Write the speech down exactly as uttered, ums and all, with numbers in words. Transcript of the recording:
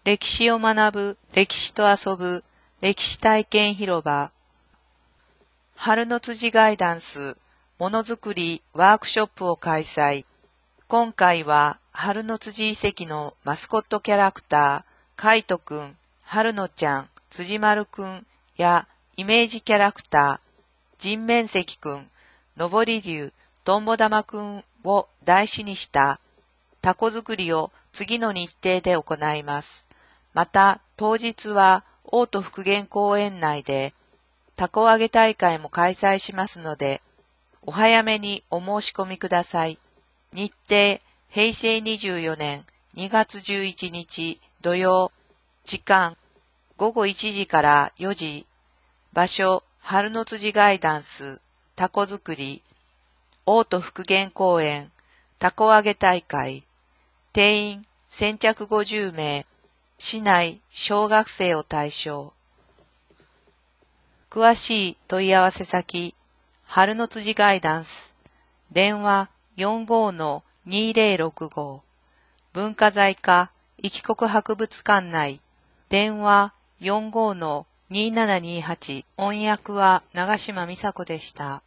歴史を学ぶ、歴史と遊ぶ、歴史体験広場。春の辻ガイダンス、ものづくりワークショップを開催。今回は、春の辻遺跡のマスコットキャラクター、カイトくん、春野ちゃん、辻丸くんやイメージキャラクター、人面石くん、のぼり竜、とんぼ玉くんを台紙にしたタコ作りを次の日程で行います。また、当日は大戸復元公園内でタコ揚げ大会も開催しますので、お早めにお申し込みください。日程、へいせいにじゅうよねんにがつじゅういちにち土曜、時間、ごごいちじからよじ、場所、春の辻ガイダンス、タコ作り、大戸復元公園、タコ揚げ大会、定員先着ごじゅうめい、市内小学生を対象。詳しい問い合わせ先、春の辻ガイダンス、電話 よんごーにーぜろろくご、文化財課壱岐国博物館内、電話 よんごーにーななにーはち、音訳は長島美佐子でした。